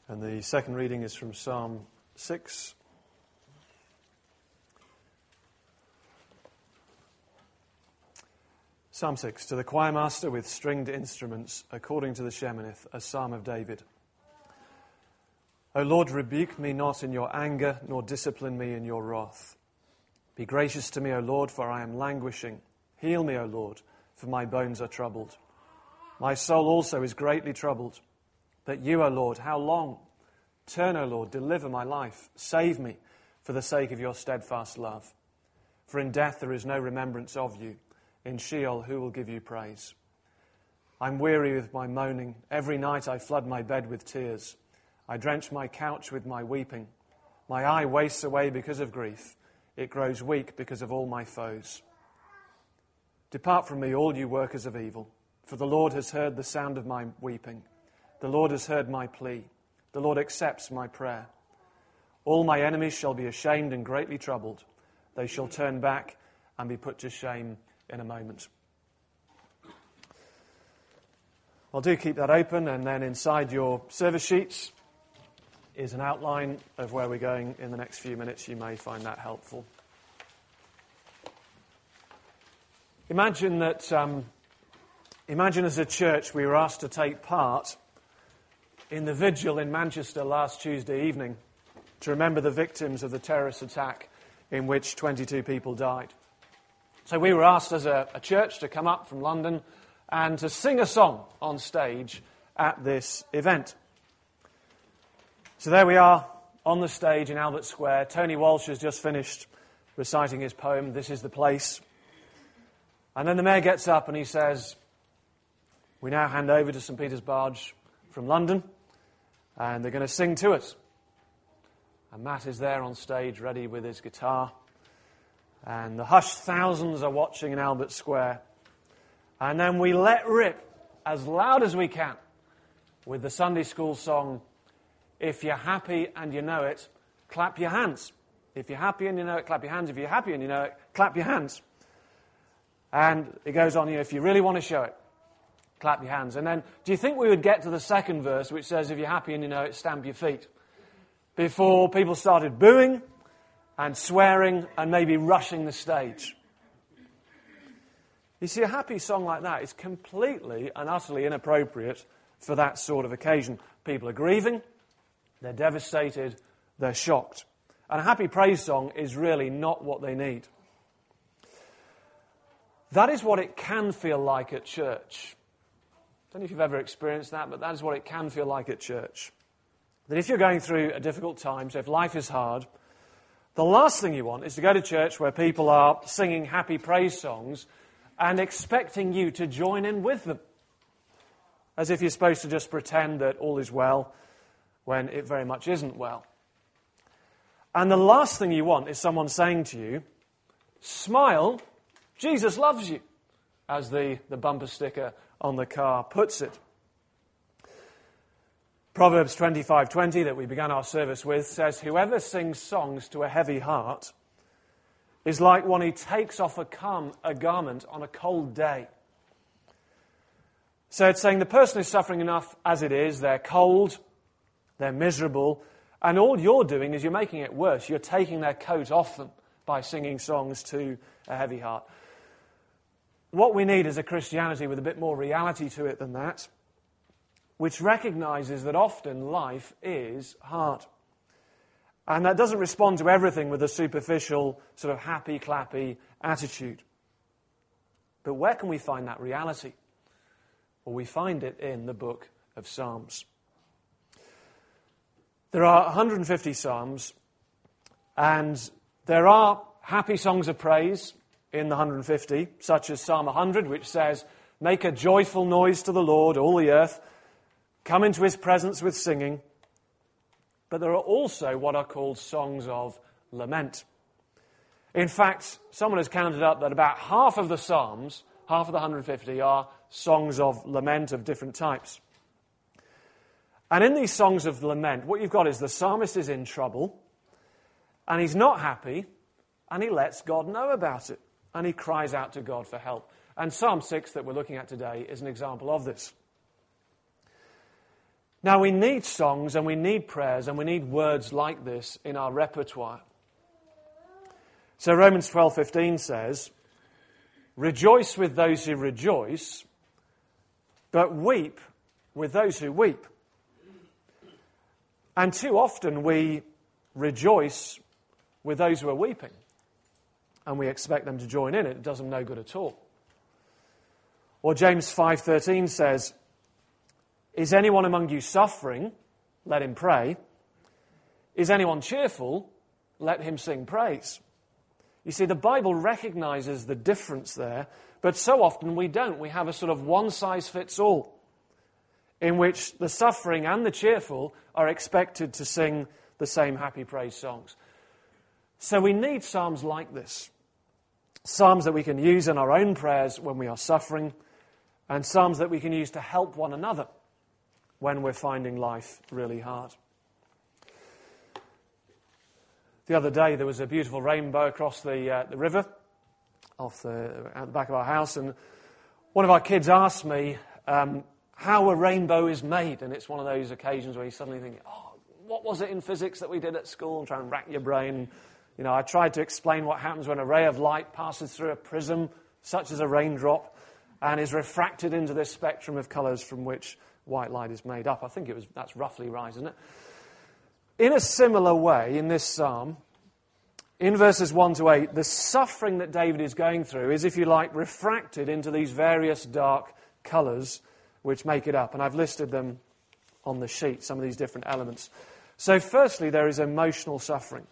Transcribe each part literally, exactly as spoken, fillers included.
And the second reading is from Psalm six. Psalm six, to the choir master with stringed instruments, according to the Sheminith, a psalm of David. O Lord, rebuke me not in your anger, nor discipline me in your wrath. Be gracious to me, O Lord, for I am languishing. Heal me, O Lord, for my bones are troubled. My soul also is greatly troubled. But you, O Lord, how long? Turn, O Lord, deliver my life. Save me for the sake of your steadfast love. For in death there is no remembrance of you. In Sheol, who will give you praise? I'm weary with my moaning. Every night I flood my bed with tears. I drench my couch with my weeping. My eye wastes away because of grief. It grows weak because of all my foes. Depart from me, all you workers of evil, for the Lord has heard the sound of my weeping. The Lord has heard my plea. The Lord accepts my prayer. All my enemies shall be ashamed and greatly troubled. They shall turn back and be put to shame in a moment. Well, do keep that open, and then inside your service sheets is an outline of where we're going in the next few minutes. You may find that helpful. Imagine that, um, imagine as a church we were asked to take part in the vigil in Manchester last Tuesday evening to remember the victims of the terrorist attack in which twenty-two people died. So we were asked as a, a church to come up from London and to sing a song on stage at this event. So there we are on the stage in Albert Square. Tony Walsh has just finished reciting his poem, This Is the Place. And then the mayor gets up and he says, we now hand over to St Peter's Barge from London, and they're going to sing to us. And Matt is there on stage ready with his guitar. And the hushed thousands are watching in Albert Square. And then we let rip as loud as we can with the Sunday school song, If You're Happy and You Know It, Clap Your Hands. If you're happy and you know it, clap your hands. If you're happy and you know it, clap your hands. And it goes on, you know, if you really want to show it, clap your hands. And then, do you think we would get to the second verse, which says, if you're happy and you know it, stamp your feet, before people started booing and swearing and maybe rushing the stage? You see, a happy song like that is completely and utterly inappropriate for that sort of occasion. People are grieving, they're devastated, they're shocked. And a happy praise song is really not what they need. That is what it can feel like at church. I don't know if you've ever experienced that, but that is what it can feel like at church. That if you're going through a difficult time, so if life is hard, the last thing you want is to go to church where people are singing happy praise songs and expecting you to join in with them. As if you're supposed to just pretend that all is well when it very much isn't well. And the last thing you want is someone saying to you, smile, Jesus loves you, as the, the bumper sticker on the car puts it. Proverbs twenty-five twenty, that we began our service with, says, whoever sings songs to a heavy heart is like one who takes off a, calm, a garment on a cold day. So it's saying the person is suffering enough as it is. They're cold, they're miserable, and all you're doing is you're making it worse. You're taking their coat off them by singing songs to a heavy heart. What we need is a Christianity with a bit more reality to it than that, which recognizes that often life is hard. And that doesn't respond to everything with a superficial, sort of happy, clappy attitude. But where can we find that reality? Well, we find it in the book of Psalms. There are one hundred fifty Psalms, and there are happy songs of praise in the one hundred fifty, such as Psalm one hundred, which says, make a joyful noise to the Lord, all the earth. Come into his presence with singing. But there are also what are called songs of lament. In fact, someone has counted up that about half of the Psalms, half of the one hundred fifty, are songs of lament of different types. And in these songs of lament, what you've got is the psalmist is in trouble, and he's not happy, and he lets God know about it, and he cries out to God for help. And Psalm six that we're looking at today is an example of this. Now we need songs and we need prayers and we need words like this in our repertoire. So Romans twelve fifteen says, "Rejoice with those who rejoice, but weep with those who weep." And too often we rejoice with those who are weeping, and we expect them to join in it. It does them no good at all. Or James five thirteen says, "Is anyone among you suffering? Let him pray. Is anyone cheerful? Let him sing praise." You see, the Bible recognizes the difference there, but so often we don't. We have a sort of one-size-fits-all, in which the suffering and the cheerful are expected to sing the same happy praise songs. So we need psalms like this. Psalms that we can use in our own prayers when we are suffering, and psalms that we can use to help one another when we're finding life really hard. The other day there was a beautiful rainbow across the uh, the river off the, at the back of our house, and one of our kids asked me um, how a rainbow is made, and it's one of those occasions where you suddenly think, oh, what was it in physics that we did at school, and try and rack your brain. You know, I tried to explain what happens when a ray of light passes through a prism, such as a raindrop, and is refracted into this spectrum of colours from which white light is made up. I think it was that's roughly right, isn't it? In a similar way, in this psalm, in verses one to eight, the suffering that David is going through is, if you like, refracted into these various dark colours which make it up. And I've listed them on the sheet, some of these different elements. So firstly, there is emotional suffering.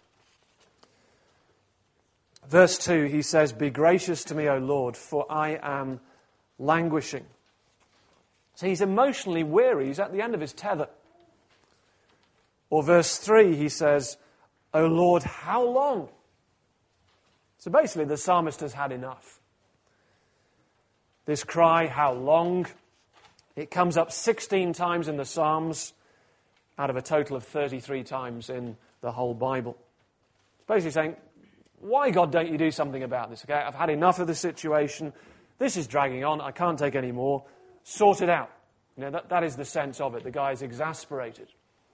Verse two, he says, "Be gracious to me, O Lord, for I am languishing." So he's emotionally weary. He's at the end of his tether. Or verse three, he says, "O Lord, how long?" So basically, the psalmist has had enough. This cry, "How long?" it comes up sixteen times in the Psalms out of a total of thirty-three times in the whole Bible. It's basically saying, why, God, don't you do something about this? Okay, I've had enough of the situation. This is dragging on. I can't take any more. Sort it out. You know, that, that is the sense of it. The guy is exasperated.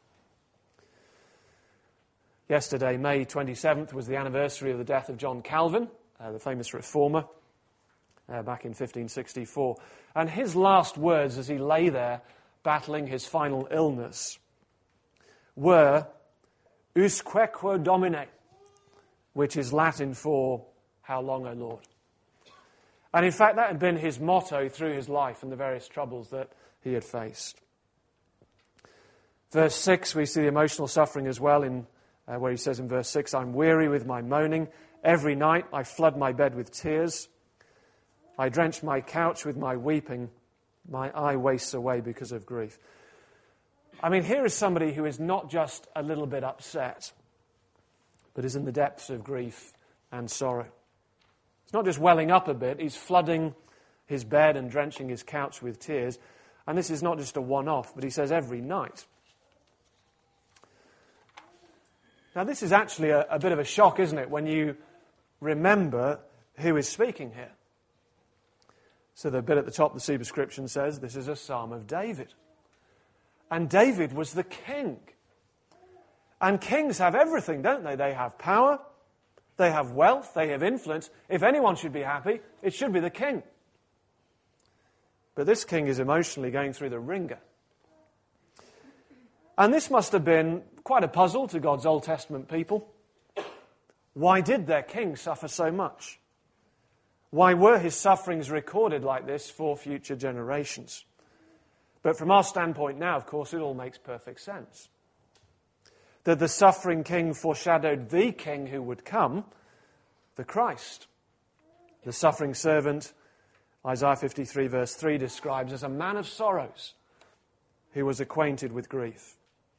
Yesterday, May twenty-seventh, was the anniversary of the death of John Calvin, uh, the famous reformer, uh, back in fifteen sixty-four. And his last words as he lay there battling his final illness were, "Usqueque Domine," which is Latin for, "How long, O Lord?" And in fact, that had been his motto through his life and the various troubles that he had faced. Verse six, we see the emotional suffering as well, in uh, where he says in verse six, "I'm weary with my moaning. Every night I flood my bed with tears. I drench my couch with my weeping. My eye wastes away because of grief." I mean, here is somebody who is not just a little bit upset, but is in the depths of grief and sorrow. It's not just welling up a bit, he's flooding his bed and drenching his couch with tears. And this is not just a one-off, but he says every night. Now, this is actually a, a bit of a shock, isn't it, when you remember who is speaking here. So the bit at the top, the superscription says, this is a psalm of David. And David was the king. And kings have everything, don't they? They have power, they have wealth, they have influence. If anyone should be happy, it should be the king. But this king is emotionally going through the ringer. And this must have been quite a puzzle to God's Old Testament people. Why did their king suffer so much? Why were his sufferings recorded like this for future generations? But from our standpoint now, of course, it all makes perfect sense. That the suffering king foreshadowed the king who would come, the Christ. The suffering servant, Isaiah fifty-three verse three describes as a man of sorrows who was acquainted with grief.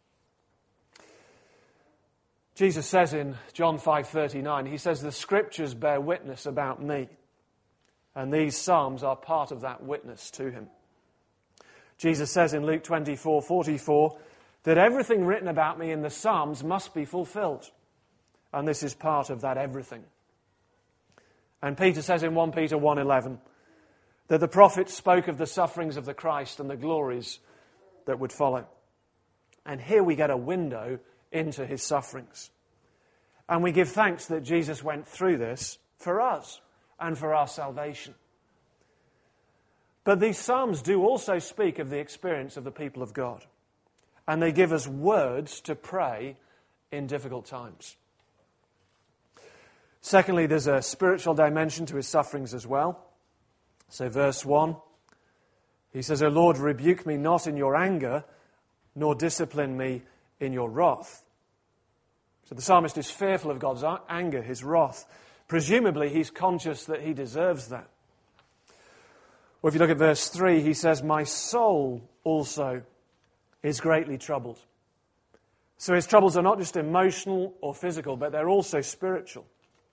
Jesus says in John five thirty-nine, he says, "The scriptures bear witness about me." And these psalms are part of that witness to him. Jesus says in Luke twenty-four forty-four that everything written about me in the psalms must be fulfilled. And this is part of that everything. And Peter says in First Peter one eleven that the prophets spoke of the sufferings of the Christ and the glories that would follow. And here we get a window into his sufferings. And we give thanks that Jesus went through this for us and for our salvation. But these Psalms do also speak of the experience of the people of God. And they give us words to pray in difficult times. Secondly, there's a spiritual dimension to his sufferings as well. So verse one, he says, O Lord, rebuke me not in your anger, nor discipline me in your wrath. So the psalmist is fearful of God's anger, his wrath. Presumably, he's conscious that he deserves that. Or if you look at verse three, he says, my soul also is greatly troubled. So his troubles are not just emotional or physical, but they're also spiritual.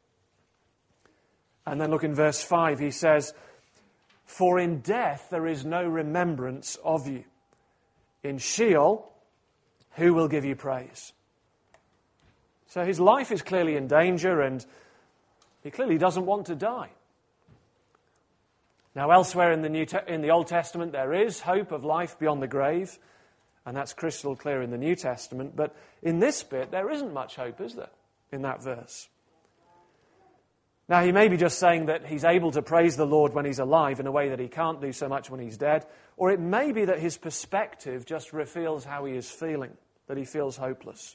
And then look in verse five, he says, for in death there is no remembrance of you. In Sheol, who will give you praise? So his life is clearly in danger, and he clearly doesn't want to die. Now, elsewhere in the New Te- in the Old Testament, there is hope of life beyond the grave, and that's crystal clear in the New Testament. But in this bit, there isn't much hope, is there, in that verse? Now, he may be just saying that he's able to praise the Lord when he's alive in a way that he can't do so much when he's dead. Or it may be that his perspective just reveals how he is feeling, that he feels hopeless.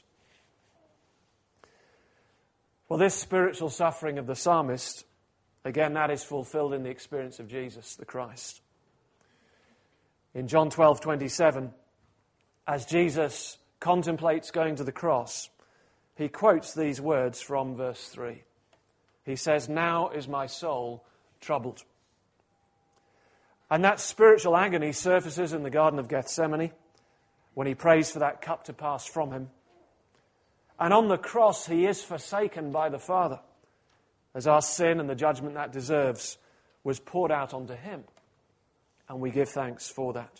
Well, this spiritual suffering of the psalmist, again, that is fulfilled in the experience of Jesus, the Christ. In John twelve twenty-seven, as Jesus contemplates going to the cross, he quotes these words from verse three. He says, now is my soul troubled. And that spiritual agony surfaces in the Garden of Gethsemane when he prays for that cup to pass from him. And on the cross, he is forsaken by the Father, as our sin and the judgment that deserves was poured out onto him. And we give thanks for that.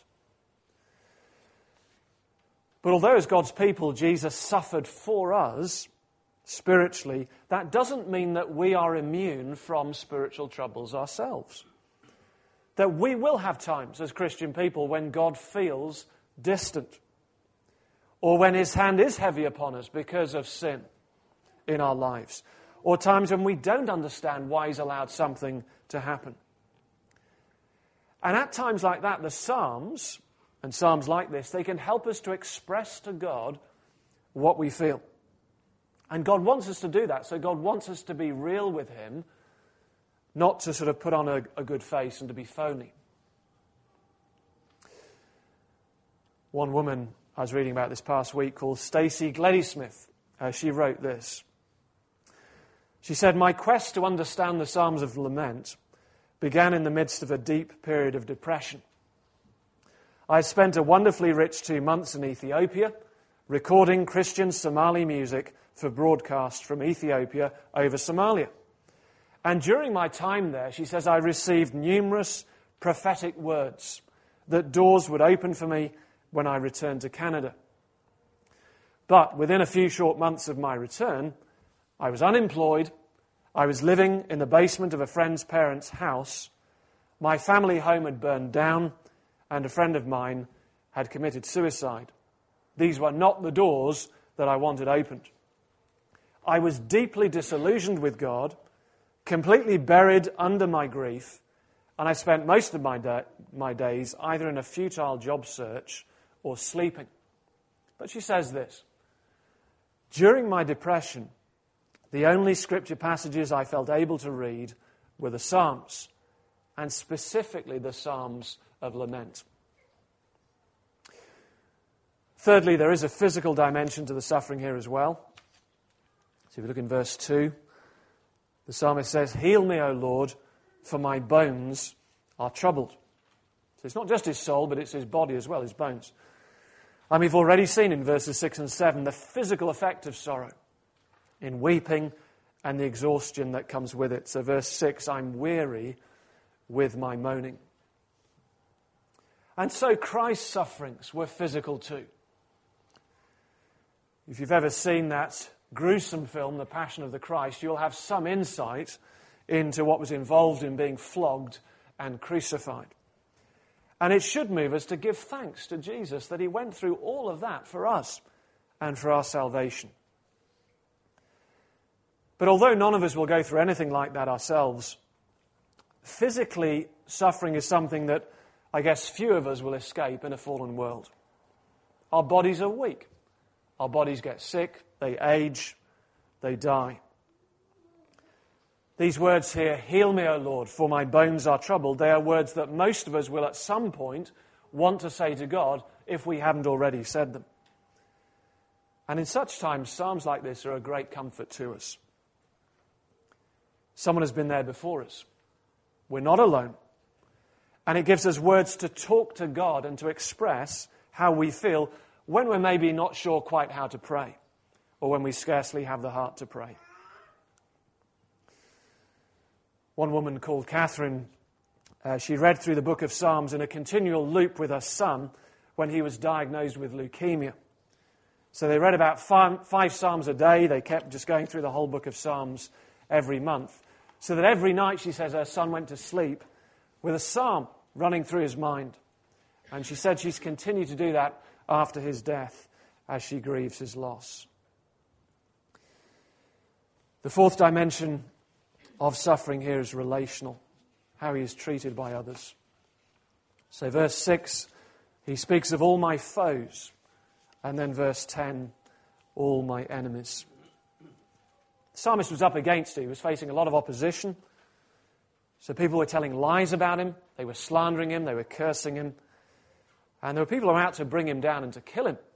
But although as God's people, Jesus suffered for us, spiritually, that doesn't mean that we are immune from spiritual troubles ourselves. That we will have times as Christian people when God feels distant, or when his hand is heavy upon us because of sin in our lives, or times when we don't understand why he's allowed something to happen. And at times like that, the Psalms, and Psalms like this, they can help us to express to God what we feel. And God wants us to do that. So God wants us to be real with him, not to sort of put on a, a good face and to be phony. One woman I was reading about this past week called Stacey Gladysmith, uh, she wrote this. She said, my quest to understand the Psalms of Lament began in the midst of a deep period of depression. I had spent a wonderfully rich two months in Ethiopia, recording Christian Somali music for broadcast from Ethiopia over Somalia. And during my time there, she says, I received numerous prophetic words that doors would open for me when I returned to Canada. But within a few short months of my return, I was unemployed, I was living in the basement of a friend's parents' house, my family home had burned down, and a friend of mine had committed suicide. These were not the doors that I wanted opened. I was deeply disillusioned with God, completely buried under my grief, and I spent most of my, da- my days either in a futile job search or sleeping. But she says this, during my depression, the only scripture passages I felt able to read were the Psalms, and specifically the Psalms of Lament. Thirdly, there is a physical dimension to the suffering here as well. So if you look in verse two, the psalmist says, heal me, O Lord, for my bones are troubled. So it's not just his soul, but it's his body as well, his bones. And we've already seen in verses six and seven the physical effect of sorrow in weeping and the exhaustion that comes with it. So verse six, I'm weary with my moaning. And so Christ's sufferings were physical too. If you've ever seen that gruesome film, The Passion of the Christ, you'll have some insight into what was involved in being flogged and crucified. And it should move us to give thanks to Jesus that he went through all of that for us and for our salvation. But although none of us will go through anything like that ourselves, physically, suffering is something that I guess few of us will escape in a fallen world. Our bodies are weak. Our bodies get sick, they age, they die. These words here, heal me, O Lord, for my bones are troubled, they are words that most of us will at some point want to say to God if we haven't already said them. And in such times, psalms like this are a great comfort to us. Someone has been there before us. We're not alone. And it gives us words to talk to God and to express how we feel when we're maybe not sure quite how to pray, or when we scarcely have the heart to pray. One woman called Catherine, uh, she read through the book of Psalms in a continual loop with her son when he was diagnosed with leukemia. So they read about five, five Psalms a day. They kept just going through the whole book of Psalms every month. So that every night, she says, her son went to sleep with a psalm running through his mind. And she said she's continued to do that after his death as she grieves his loss. The fourth dimension of suffering here is relational, how he is treated by others. So verse six, he speaks of all my foes. And then verse ten, all my enemies. The psalmist was up against it. He was facing a lot of opposition. So people were telling lies about him. They were slandering him. They were cursing him. And there were people who were out to bring him down and to kill him.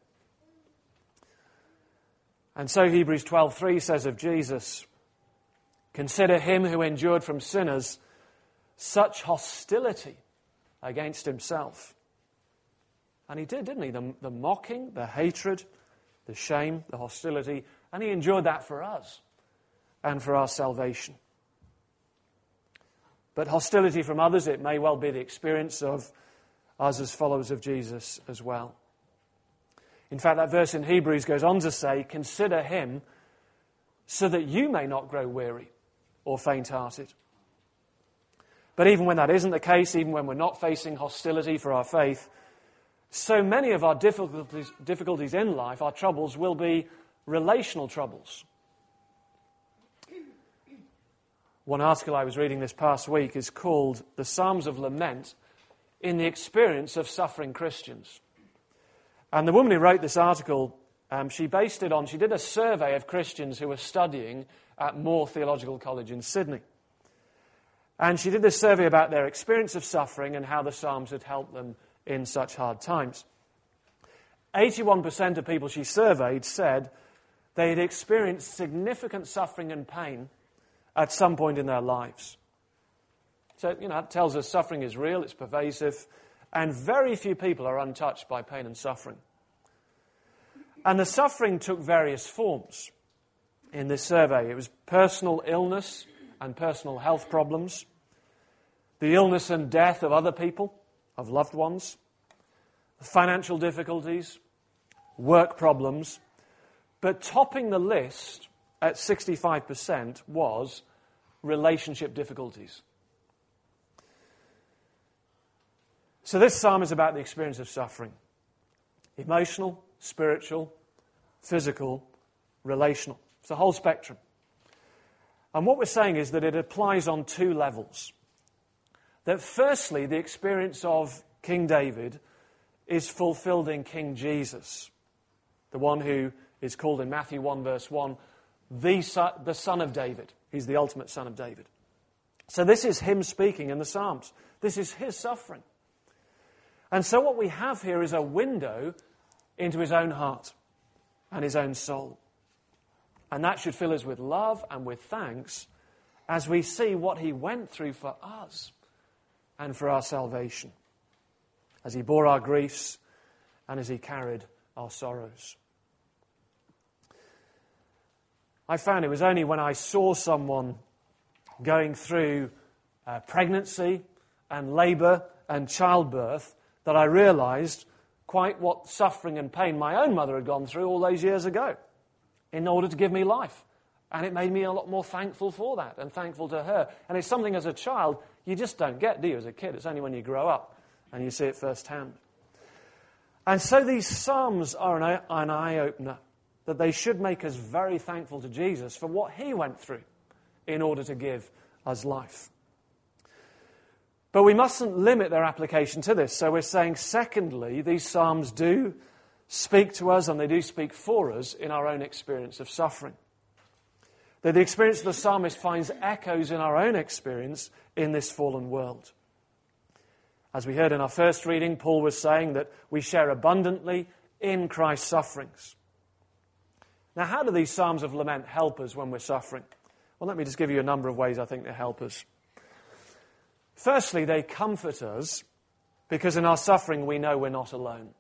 And so Hebrews twelve three says of Jesus, consider him who endured from sinners such hostility against himself. And he did, didn't he? The, the mocking, the hatred, the shame, the hostility. And he endured that for us and for our salvation. But hostility from others, it may well be the experience of us as followers of Jesus as well. In fact, that verse in Hebrews goes on to say, consider him so that you may not grow weary or faint-hearted. But even when that isn't the case, even when we're not facing hostility for our faith, so many of our difficulties, difficulties in life, our troubles, will be relational troubles. One article I was reading this past week is called The Psalms of Lament in the Experience of Suffering Christians. And the woman who wrote this article, um, she based it on, she did a survey of Christians who were studying at Moore Theological College in Sydney. And she did this survey about their experience of suffering and how the Psalms had helped them in such hard times. eighty-one percent of people she surveyed said they had experienced significant suffering and pain at some point in their lives. So, you know, that tells us suffering is real, it's pervasive, and very few people are untouched by pain and suffering. And the suffering took various forms in this survey. It was personal illness and personal health problems, the illness and death of other people, of loved ones, financial difficulties, work problems, but topping the list at sixty-five percent was relationship difficulties. So this psalm is about the experience of suffering. Emotional, spiritual, physical, relational. It's the whole spectrum. And what we're saying is that it applies on two levels. That firstly, the experience of King David is fulfilled in King Jesus, the one who is called in Matthew one verse one, the son, the son of David. He's the ultimate son of David. So this is him speaking in the Psalms. This is his suffering. And so what we have here is a window into his own heart and his own soul. And that should fill us with love and with thanks as we see what he went through for us and for our salvation, as he bore our griefs and as he carried our sorrows. I found it was only when I saw someone going through uh, pregnancy and labour and childbirth that I realised quite what suffering and pain my own mother had gone through all those years ago in order to give me life. And it made me a lot more thankful for that and thankful to her. And it's something as a child you just don't get, do you, as a kid? It's only when you grow up and you see it firsthand. And so these Psalms are an, an eye-opener, that they should make us very thankful to Jesus for what he went through in order to give us life. But we mustn't limit their application to this. So we're saying, secondly, these Psalms do speak to us and they do speak for us in our own experience of suffering. That the experience of the psalmist finds echoes in our own experience in this fallen world. As we heard in our first reading, Paul was saying that we share abundantly in Christ's sufferings. Now, how do these Psalms of lament help us when we're suffering? Well, let me just give you a number of ways I think they help us. Firstly, they comfort us because in our suffering we know we're not alone.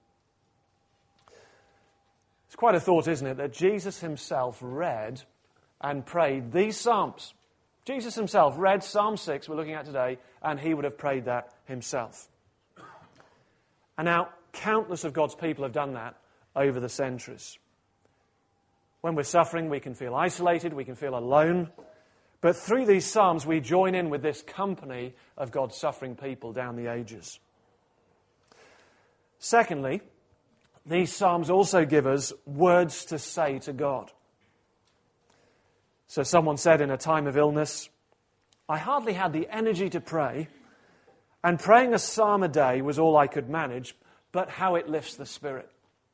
It's quite a thought, isn't it, that Jesus himself read and prayed these Psalms. Jesus himself read Psalm six, we're looking at today, and he would have prayed that himself. And now, countless of God's people have done that over the centuries. When we're suffering, we can feel isolated, we can feel alone. But through these Psalms, we join in with this company of God's suffering people down the ages. Secondly, these Psalms also give us words to say to God. So someone said in a time of illness, I hardly had the energy to pray, and praying a psalm a day was all I could manage, but how it lifts the spirit.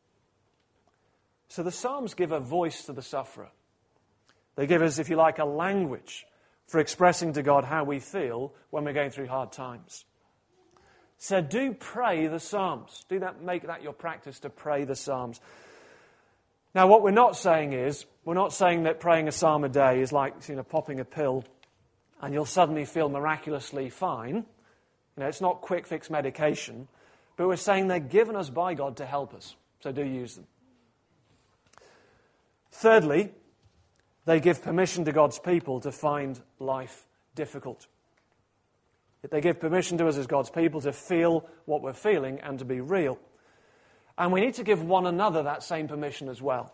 So the Psalms give a voice to the sufferer. They give us, if you like, a language for expressing to God how we feel when we're going through hard times. So do pray the Psalms. Do that, make that your practice to pray the Psalms. Now, what we're not saying is, we're not saying that praying a psalm a day is like, you know, popping a pill and you'll suddenly feel miraculously fine. You know, it's not quick fix medication, but we're saying they're given us by God to help us. So do use them. Thirdly, they give permission to God's people to find life difficult. They give permission to us as God's people to feel what we're feeling and to be real. And we need to give one another that same permission as well.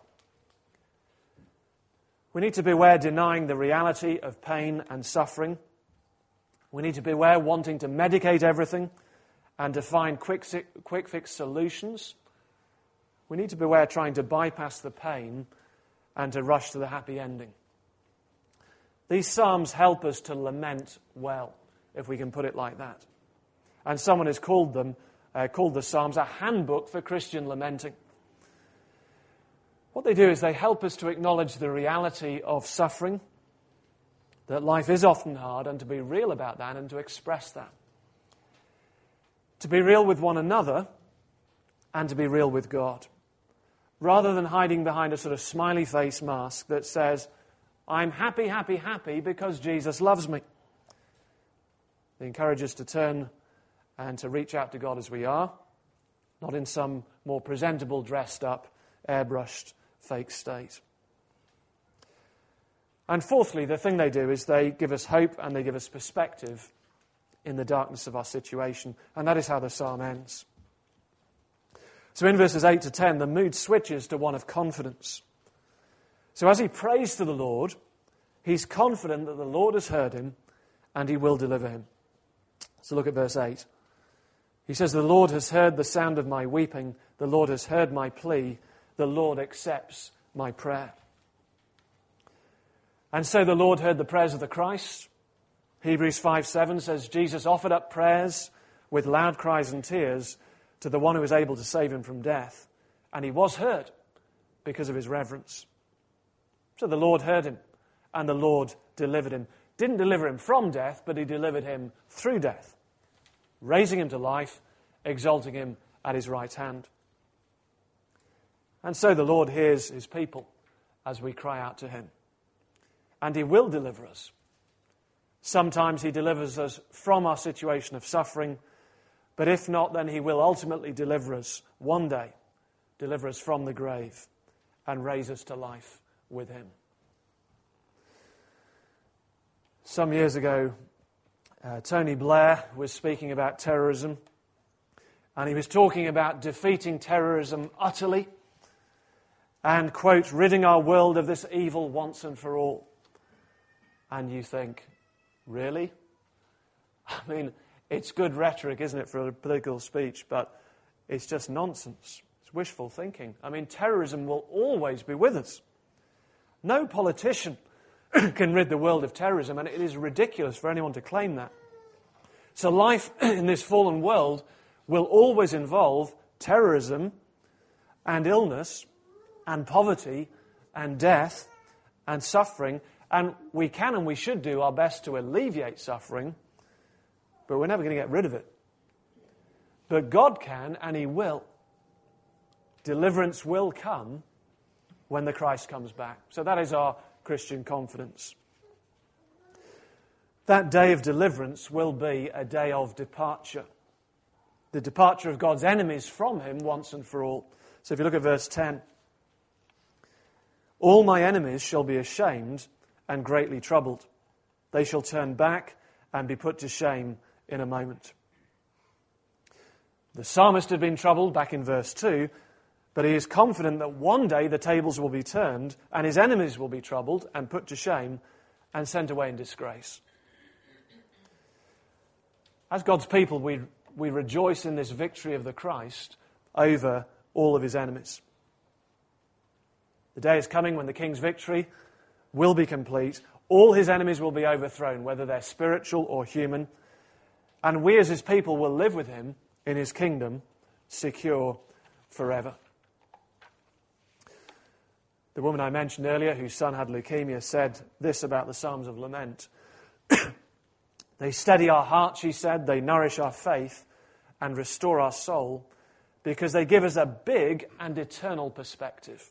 We need to beware denying the reality of pain and suffering. We need to beware wanting to medicate everything and to find quick, quick fix solutions. We need to beware trying to bypass the pain and to rush to the happy ending. These Psalms help us to lament well, if we can put it like that. And someone has called them, uh, called the Psalms a handbook for Christian lamenting. What they do is they help us to acknowledge the reality of suffering, that life is often hard, and to be real about that and to express that. To be real with one another and to be real with God. Rather than hiding behind a sort of smiley face mask that says, I'm happy, happy, happy because Jesus loves me. They encourage us to turn and to reach out to God as we are, not in some more presentable, dressed up, airbrushed, fake state. And fourthly, the thing they do is they give us hope and they give us perspective in the darkness of our situation. And that is how the psalm ends. So in verses eight to ten, the mood switches to one of confidence. So as he prays to the Lord, he's confident that the Lord has heard him and he will deliver him. So look at verse eight. He says, the Lord has heard the sound of my weeping. The Lord has heard my plea. The Lord accepts my prayer. And so the Lord heard the prayers of the Christ. Hebrews five seven says, Jesus offered up prayers with loud cries and tears to the one who was able to save him from death. And he was heard because of his reverence. So the Lord heard him and the Lord delivered him. Didn't deliver him from death, but he delivered him through death, raising him to life, exalting him at his right hand. And so the Lord hears his people as we cry out to him. And he will deliver us. Sometimes he delivers us from our situation of suffering, but if not, then he will ultimately deliver us one day, deliver us from the grave, and raise us to life with him. Some years ago, uh, Tony Blair was speaking about terrorism, and he was talking about defeating terrorism utterly and, quote, ridding our world of this evil once and for all. And you think, really? I mean, It's good rhetoric, isn't it, for a political speech, but it's just nonsense. It's wishful thinking. I mean, terrorism will always be with us. No politician can rid the world of terrorism, and it is ridiculous for anyone to claim that. So life in this fallen world will always involve terrorism and illness and poverty and death and suffering, and we can and we should do our best to alleviate suffering, but we're never going to get rid of it. But God can, and He will. Deliverance will come when the Christ comes back. So that is our Christian confidence. That day of deliverance will be a day of departure. The departure of God's enemies from Him once and for all. So if you look at verse ten. All my enemies shall be ashamed and greatly troubled. They shall turn back and be put to shame in a moment. The psalmist had been troubled back in verse two, but he is confident that one day the tables will be turned and his enemies will be troubled and put to shame and sent away in disgrace. As God's people, we, we rejoice in this victory of the Christ over all of His enemies. The day is coming when the King's victory will be complete. All His enemies will be overthrown, whether they're spiritual or human. And we as His people will live with Him in His kingdom, secure forever. The woman I mentioned earlier, whose son had leukemia, said this about the Psalms of Lament. They steady our heart, she said, they nourish our faith and restore our soul because they give us a big and eternal perspective.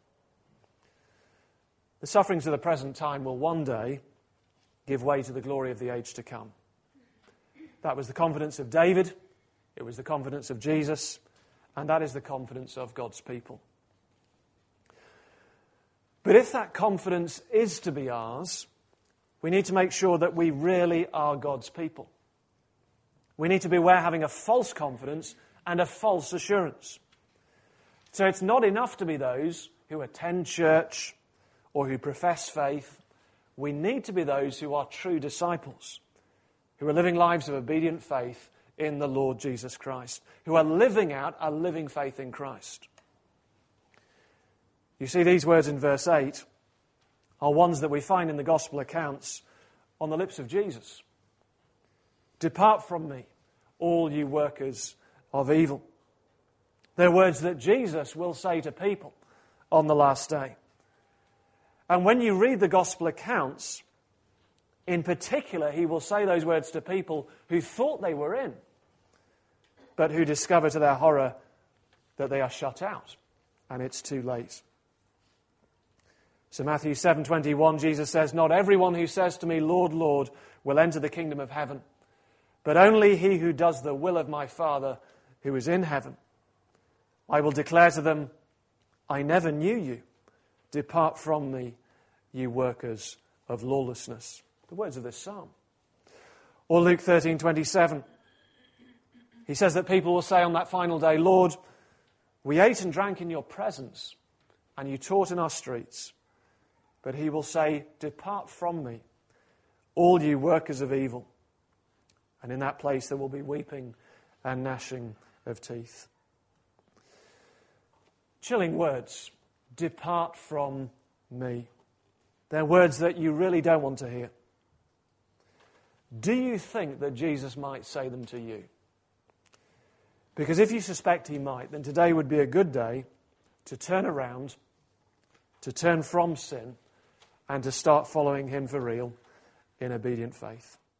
The sufferings of the present time will one day give way to the glory of the age to come. That was the confidence of David, it was the confidence of Jesus, and that is the confidence of God's people. But if that confidence is to be ours, we need to make sure that we really are God's people. We need to beware having a false confidence and a false assurance. So it's not enough to be those who attend church or who profess faith. We need to be those who are true disciples, who are living lives of obedient faith in the Lord Jesus Christ, who are living out a living faith in Christ. You see, these words in verse eight are ones that we find in the gospel accounts on the lips of Jesus. Depart from me, all you workers of evil. They're words that Jesus will say to people on the last day. And when you read the gospel accounts, in particular, He will say those words to people who thought they were in, but who discover to their horror that they are shut out, and it's too late. So Matthew seven twenty-one, Jesus says, not everyone who says to me, Lord, Lord, will enter the kingdom of heaven, but only he who does the will of my Father who is in heaven. I will declare to them, I never knew you. Depart from me, you workers of lawlessness. The words of this psalm. Or Luke thirteen twenty-seven. He says that people will say on that final day, Lord, we ate and drank in your presence, and you taught in our streets. But He will say, depart from me, all you workers of evil. And in that place there will be weeping and gnashing of teeth. Chilling words. Depart from me. They're words that you really don't want to hear. Do you think that Jesus might say them to you? Because if you suspect He might, then today would be a good day to turn around, to turn from sin, and to start following Him for real in obedient faith.